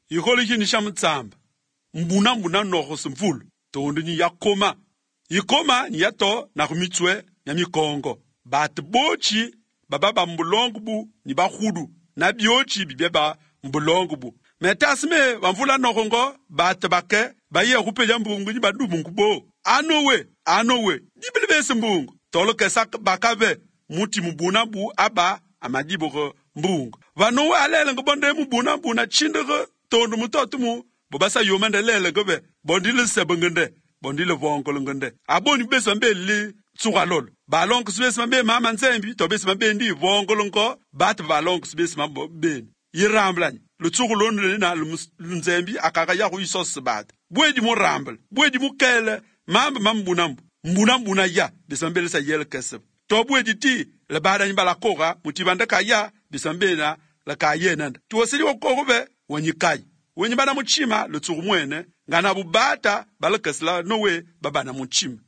Yikole kini shamutsamba. Mbuna noho simvulu. Tondo ni yakoma. Yikoma ni yato na kumitswe ya mikongo. Bat bochi baba mbulongo bu ni bahudu. Na biochi bibeba mbulongo bu. Metasme wamvula nohongo bat bake baye rupe jambungu ni badubu nkubo. Anowe. Dibilibese mbungu. Tolo kesak bakabe muti mbuna bu aba amadibo mbungu. Vanowe alele ngobonde mbuna bu na chindere tondo mutotu mu. Bobasa yomande lele gobe. Bondile sebengende. Bondile vongolo ngende. Aboni bese mbe li tsugalolo. Balonk sibese mbe mama nzembi. To bese mbe ndi vongolo nko. Bat balonk sibese mbe. Yiramblani. Lutsugulonu na lunzembi akaka ya kuisos bat. Bwedi mu rambl. Bwedi mu kele. Mamba mbunambu. Mbuna ya. Bese mbe lisa yel keseb. To bwedi ti. Le bada nyibala koga. Mutibanda kaya. Bese mbe na la kaye nanda. Tuwasili wakogobe. Wanyikai. Wenye bana muchima lutsugumwene ngana bubata balakasla nowe babana muchima.